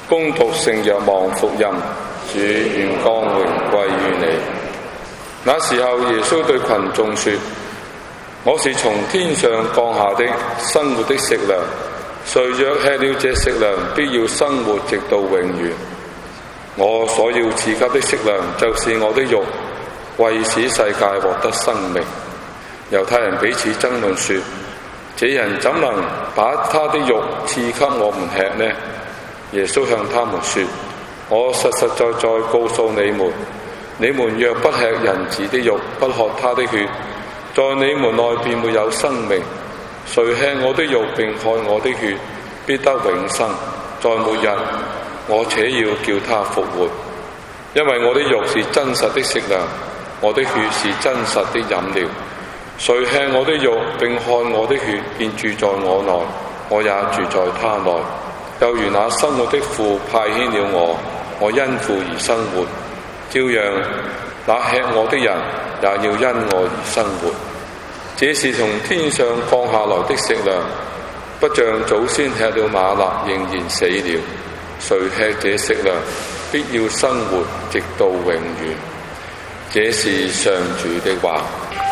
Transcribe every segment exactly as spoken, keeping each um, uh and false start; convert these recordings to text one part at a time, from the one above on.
恭讀聖若望福音，主願光榮歸於你。那時候，耶穌對群眾說：我是從天上降下的生活的食糧，誰若吃了這食糧，必要生活直到永遠。我所要賜給的食糧，就是我的肉，為使世界獲得生命。猶太人彼此爭論說：這人怎能把他的肉賜給我們吃呢？耶穌向他們說：我實實在在告訴你們，你們若不吃人子的肉，不喝他的血，在你們內便沒有生命。誰吃我的肉並喝我的血，必得永生。在末日，我且要叫他復活。因為我的肉是真實的食糧，我的血是真實的飲料。誰吃我的肉並喝我的血，便住在我內，我也住在他內。又如那生活的父派遣了我，我因父而生活，照樣那吃我的人也要因我而生活。這是從天上降下來的食糧，不像祖先吃了瑪納仍然死了。誰吃這食糧，必要生活直到永遠。這是上主的話。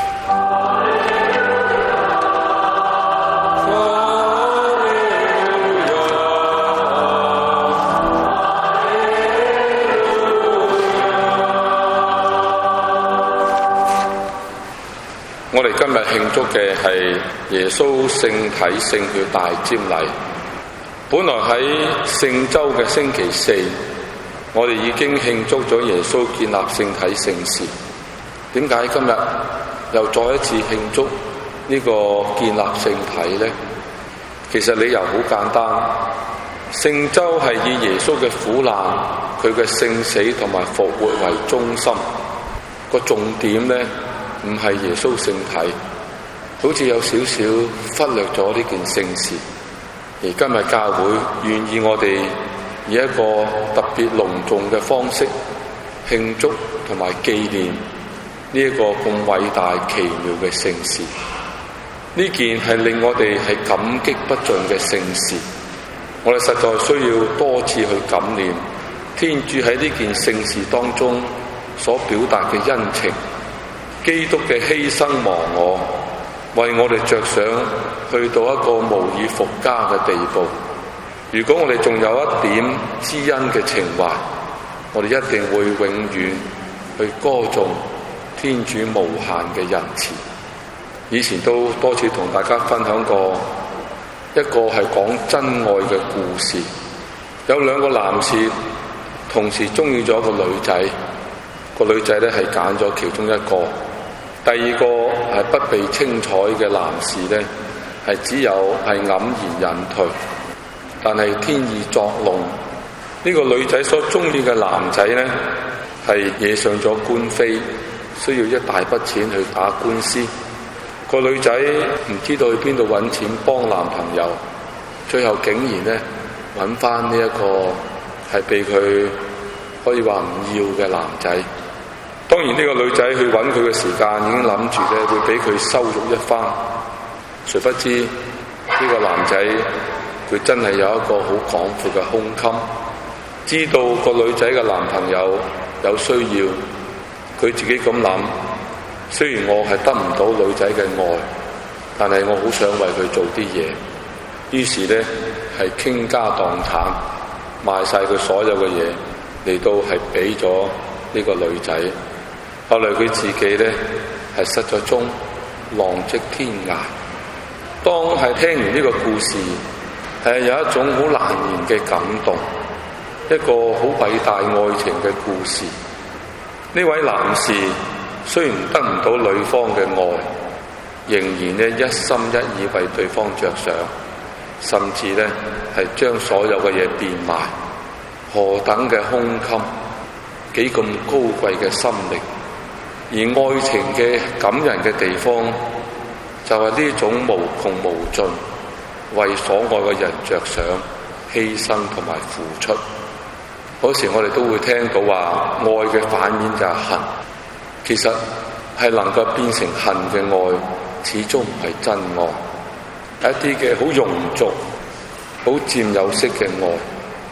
我哋今日慶祝嘅係耶穌聖體聖血大瞻禮。本來喺聖週嘅星期四，我哋已經慶祝咗耶穌建立聖體聖事。點解今日又再一次慶祝呢個建立聖體呢？其實理由好簡單，聖週係以耶穌嘅苦難、佢嘅聖死同埋復活為中心，個重點呢，唔係耶穌聖體，好似有少少忽略咗呢件聖事。而今日教會願意我哋以一個特別隆重嘅方式慶祝同埋紀念呢一個咁偉大奇妙嘅聖事。呢件係令我哋係感激不盡嘅聖事。我哋實在需要多次去感念天主喺呢件聖事當中所表達嘅恩情。基督嘅犧牲忘我，為我哋着想，去到一個無以復加嘅地步。如果我哋仲有一點知恩嘅情懷，我哋一定會永遠去歌頌天主無限嘅仁慈。以前都多次同大家分享過一個係講真愛嘅故事。有兩個男士同時中意咗一個女仔，個女仔咧係揀咗其中一個。第二個係不被青綵嘅男士呢，係只有係黯然隱退。但係天意作弄，呢、這個女仔所中意嘅男仔呢，係惹上咗官非，需要一大筆錢去打官司。個女仔唔知道去邊度揾錢幫男朋友，最後竟然呢揾翻呢一個係被佢可以話唔要嘅男仔。當然呢個女仔去揾佢嘅時間已經諗住咧會俾佢羞辱一番，誰不知呢、這個男仔佢真係有一個好廣闊嘅胸襟，知道個女仔嘅男朋友有需要，佢自己咁諗，雖然我係得唔到女仔嘅愛，但係我好想為佢做啲嘢，於是咧係傾家蕩產，賣晒佢所有嘅嘢嚟到係俾咗呢個女仔。後來佢自己咧係失咗蹤，浪跡天涯。當係聽完呢個故事，係有一種好難言嘅感動，一個好偉大愛情嘅故事。呢位男士雖然得唔到女方嘅愛，仍然咧一心一意為對方着想，甚至咧係將所有嘅嘢變賣。何等嘅胸襟，幾咁高貴嘅心靈。而愛情嘅感人嘅地方，就係呢種無窮無盡，為所愛嘅人着想、犧牲同埋付出。嗰時我哋都會聽到話，愛嘅反面就係恨。其實係能夠變成恨嘅愛，始終唔係真愛。一啲嘅好庸俗、好佔有式嘅愛。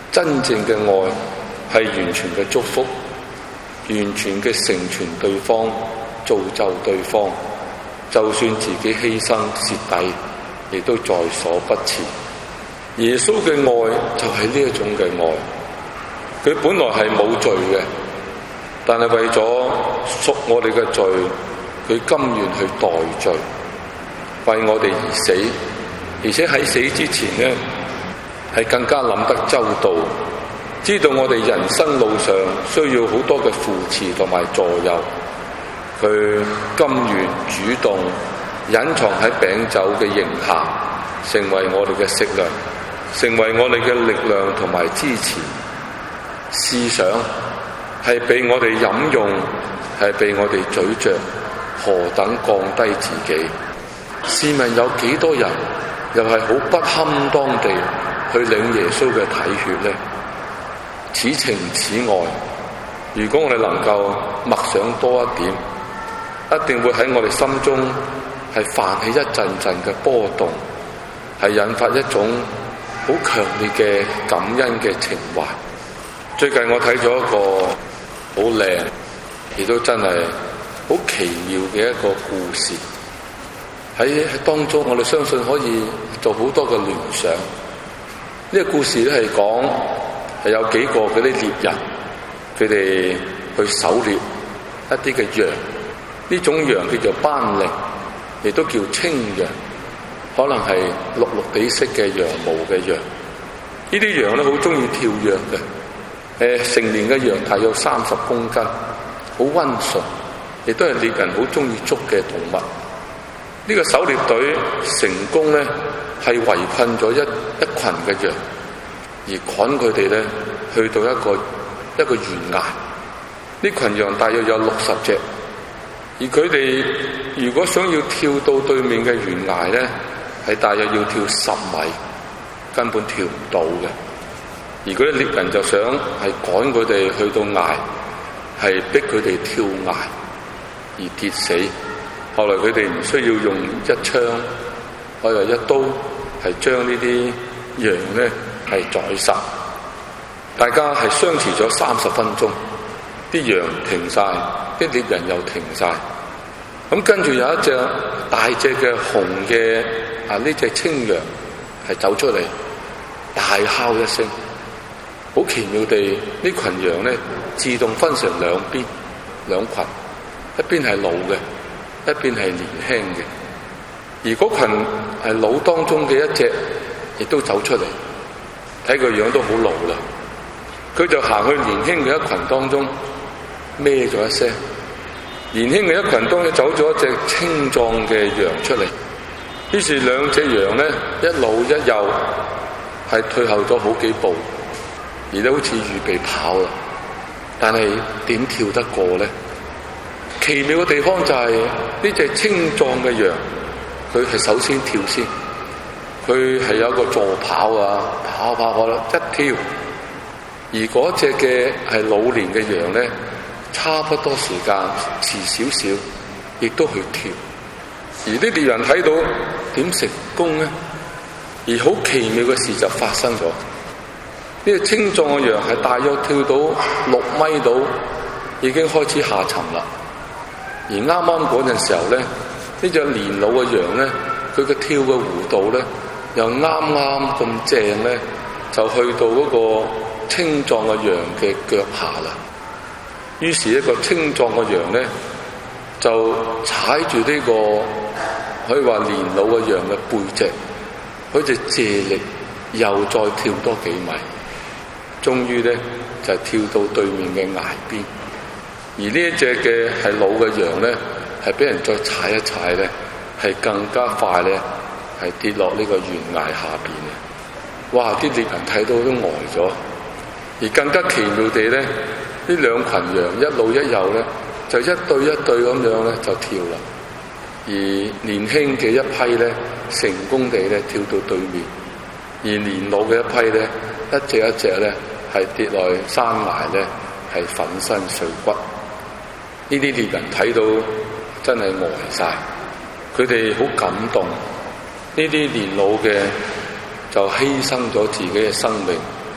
真正嘅愛係完全嘅祝福，完全嘅成全對方，造就對方，就算自己犧牲蝕底，亦都在所不辭。耶穌嘅愛就係呢一種嘅愛，佢本來係冇罪嘅，但係為咗贖我哋嘅罪，佢甘願去代罪，為我哋而死，而且喺死之前呢，係更加諗得周到，知道我哋人生路上需要好多嘅扶持同埋助佑，佢甘願主動隱藏喺餅酒嘅形下，成為我哋嘅食糧，成為我哋嘅力量同埋支持。思想係被我哋飲用，係被我哋咀嚼，何等降低自己。試問有幾多人又係好不堪當地去領耶穌嘅體血呢？此情此愛，如果我哋能夠默想多一點，一定會喺我哋心中係泛起一陣陣嘅波動，係引發一種好強烈嘅感恩嘅情懷。最近我睇咗一個好靚，亦都真係好奇妙嘅一個故事。喺喺當中，我哋相信可以做好多嘅聯想。呢、這個故事咧係講係有幾個嗰啲獵人，佢哋去狩獵一啲嘅羊。呢種羊叫做斑羚，亦都叫青羊，可能係綠綠地色嘅羊毛嘅羊。呢啲羊咧好中意跳躍嘅。誒，成年嘅羊大約三十公斤，好溫順，亦都係獵人好中意捉嘅動物。呢、這個狩獵隊成功咧，係圍困咗一一群嘅羊，而趕佢哋咧去到一個一個懸崖。呢群羊大約有六十隻，而佢哋如果想要跳到對面嘅懸崖咧，係大約要跳十米，根本跳唔到嘅。而嗰啲獵人就想係趕佢哋去到崖，係逼佢哋跳崖而跌死。後來佢哋唔需要用一槍或者一刀，係將呢啲羊咧係宰殺。大家係相持咗三十分鐘，啲羊停晒，啲獵人又停晒。咁跟住有一隻大隻嘅紅嘅啊呢隻青羊係走出嚟，大哮一聲。好奇妙地，呢群羊咧自動分成兩邊兩群，一邊係老嘅，一邊係年輕嘅。而嗰群係老當中嘅一隻，亦都走出嚟，睇個樣都好老啦。佢就行去年輕嘅一群當中，孭咗一聲。年輕嘅一群當中走咗一隻青壯嘅羊出嚟，於是兩隻羊咧一老一幼，係退後咗好幾步。而都好似預備跑啦，但係點跳得過呢？奇妙嘅地方就係呢隻青壯嘅羊，佢係首先跳先，佢係有一個助跑啊，跑跑跑啦一跳。而嗰隻嘅係老年嘅羊咧，差不多時間遲少少，亦都去跳。而呢啲人睇到點成功呢？而好奇妙嘅事就發生咗。呢隻青壯嘅羊係大約跳到六米度，已經開始下沉啦。而啱啱嗰陣時候咧，呢隻年老嘅羊咧，佢嘅跳嘅弧度咧，又啱啱咁正咧，就去到嗰個青壯嘅羊嘅腳下啦。於是一個青壯嘅羊咧，就踩住呢個可以話年老嘅羊嘅背脊，佢就借力又再跳多幾米。終於咧就跳到對面嘅崖邊，而呢一隻嘅係老嘅羊咧，係俾人再踩一踩咧，係更加快咧，係跌落呢個懸崖下邊嘅。哇！啲獵人睇到都呆咗，而更加奇妙地咧，呢兩群羊一老一幼咧，就一對一對咁樣咧就跳啦。而年輕嘅一批咧，成功地咧跳到對面，而年老嘅一批咧，一隻一隻咧係跌落去山崖咧，係粉身碎骨。呢啲獵人睇到真係呆晒，佢哋好感動。呢啲年老嘅就犧牲咗自己嘅生命，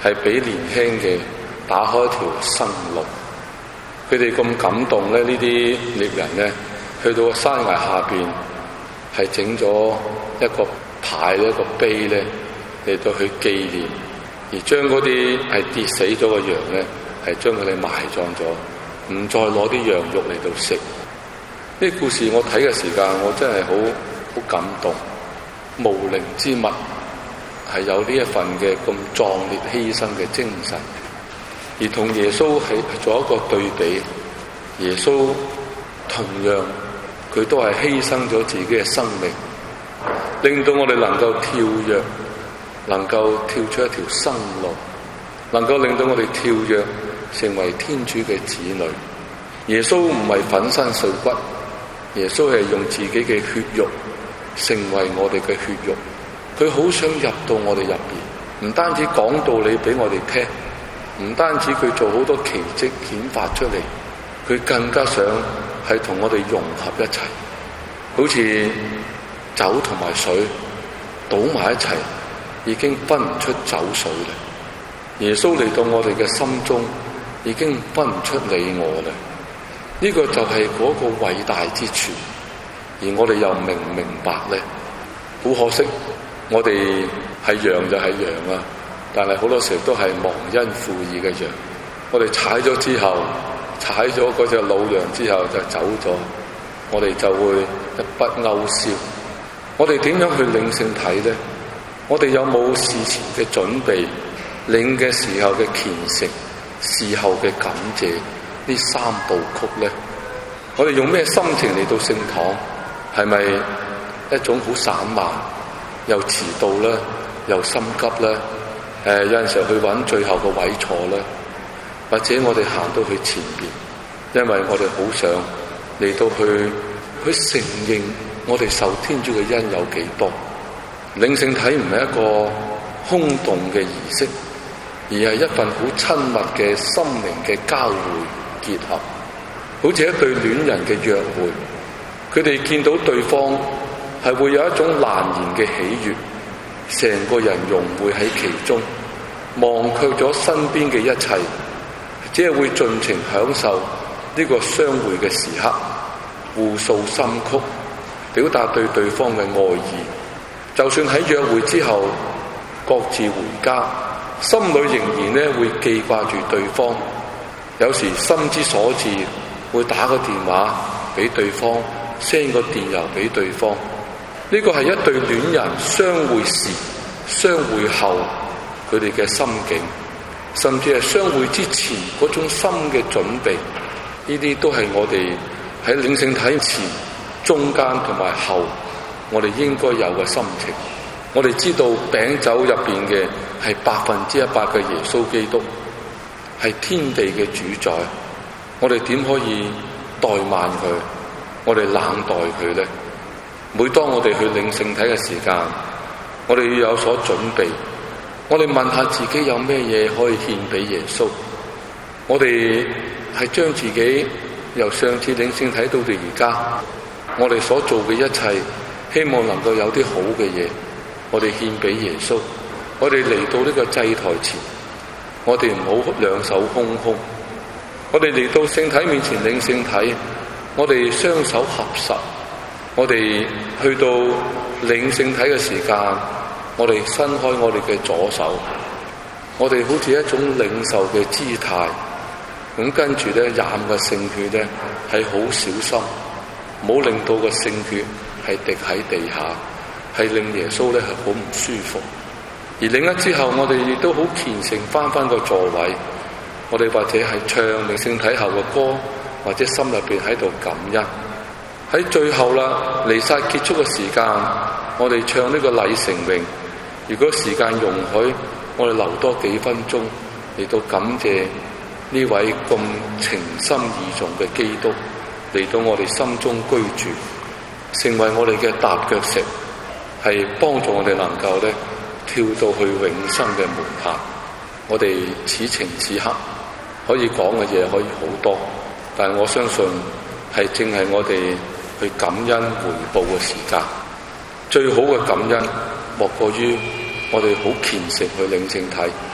係俾年輕嘅打開一條生路。佢哋咁感動咧，呢啲獵人咧去到山崖下邊，係整咗一個牌咧，一個碑咧嚟到去紀念，而將嗰啲係跌死咗嘅羊咧，係將佢哋埋葬咗，唔再攞啲羊肉嚟到食。呢個故事我睇嘅時間，我真係好好感動。無靈之物係有呢一份嘅咁壯烈犧牲嘅精神，而同耶穌係做一個對比。耶穌同樣佢都係犧牲咗自己嘅生命，令到我哋能夠跳躍，能夠跳出一條生路，能夠令到我哋跳躍成為天主嘅子女。耶穌唔係粉身碎骨，耶穌係用自己嘅血肉成為我哋嘅血肉。佢好想入到我哋入邊，唔單止講道理俾我哋聽，唔單止佢做好多奇蹟顯發出嚟，佢更加想係同我哋融合一齊，好似酒同埋水倒埋一齊，已經分唔出酒水啦。耶穌嚟到我哋嘅心中，已經分唔出你我啦。呢個就係嗰個偉大之處，而我哋又明唔明白咧？好可惜，我哋係羊就係羊啊，但係好多時候都係忘恩負義嘅羊。我哋踩咗之後，踩咗嗰隻老羊之後就走咗，我哋就會一筆勾銷。我哋點樣去領聖體咧？我哋有冇事前嘅準備，領嘅時候嘅虔誠，事後嘅感謝？呢三部曲咧，我哋用咩心情嚟到聖堂？係咪一種好散漫，又遲到咧，又心急咧？誒、呃，有陣時候去揾最後個位坐咧，或者我哋行到去前邊，因為我哋好想嚟到去去承認我哋受天主嘅恩有幾多。領聖體唔係一個空洞嘅儀式，而係一份好親密嘅心靈嘅交匯結合，好似一對戀人嘅約會。佢哋見到對方係會有一種難言嘅喜悅，成個人融匯喺其中，忘卻咗身邊嘅一切，只係會盡情享受呢個相會嘅時刻，互訴心曲，表達對對方嘅愛意。就算喺約會之後各自回家，心裏仍然咧會記掛住對方。有時心之所至，會打個電話俾對方，send個電郵俾對方。呢個係一對戀人相會時、相會後佢哋嘅心境，甚至係相會之前嗰種心嘅準備。呢啲都係我哋喺領聖體前、中間同埋後，我哋應該有嘅心情。我哋知道餅酒入邊嘅係百分之一百嘅耶穌基督，係天地嘅主宰。我哋點可以怠慢佢？我哋冷待佢咧？每當我哋去領聖體嘅時間，我哋要有所準備。我哋問下自己有咩嘢可以獻俾耶穌？我哋係將自己由上次領聖體到到而家，我哋所做嘅一切，希望能夠有啲好嘅嘢，我哋獻俾耶穌。我哋嚟到呢個祭台前，我哋唔好兩手空空。我哋嚟到聖體面前領聖體，我哋雙手合十。我哋去到領聖體嘅時間，我哋伸開我哋嘅左手，我哋好似一種領受嘅姿態。咁跟住咧，染嘅聖血咧係好小心，唔好令到個聖血係滴喺地下，係令耶穌咧係好唔舒服。而領咗之後，我哋亦都好虔誠翻翻個座位，我哋或者係唱領聖體後嘅歌，或者心入邊喺度感恩。喺最後啦，彌撒結束嘅時間，我哋唱呢個禮成榮。如果時間容許，我哋留多幾分鐘嚟到感謝呢位咁情深意重嘅基督嚟到我哋心中居住，成為我哋嘅踏腳石，係幫助我哋能夠咧跳到去永生嘅門檻。我哋此情此刻可以講嘅嘢可以好多，但係我相信係正係我哋去感恩回報嘅時間。最好嘅感恩莫過於我哋好虔誠去領聖體，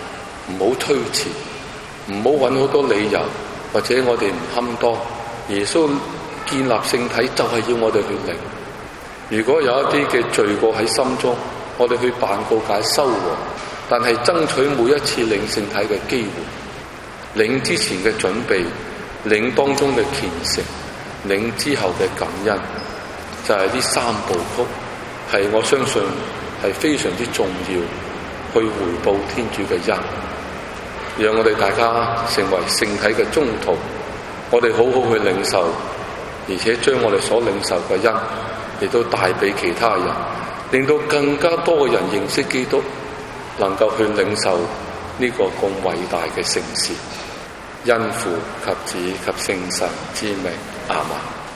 唔好推遲，唔好揾好多理由，或者我哋唔堪當。耶穌建立聖體就係要我哋去領。如果有一啲嘅罪過喺心中，我哋去辦告解修和，但係爭取每一次領聖體嘅機會，領之前嘅準備，領當中嘅虔誠，領之後嘅感恩，就係呢三部曲，係我相信係非常之重要，去回報天主嘅恩，讓我哋大家成為聖體嘅宗徒，我哋好好去領受，而且將我哋所領受嘅恩亦都帶俾其他人，令到更加多嘅人認識基督，能夠去領受呢個咁偉大嘅聖事。因父及子及聖神之名，阿們。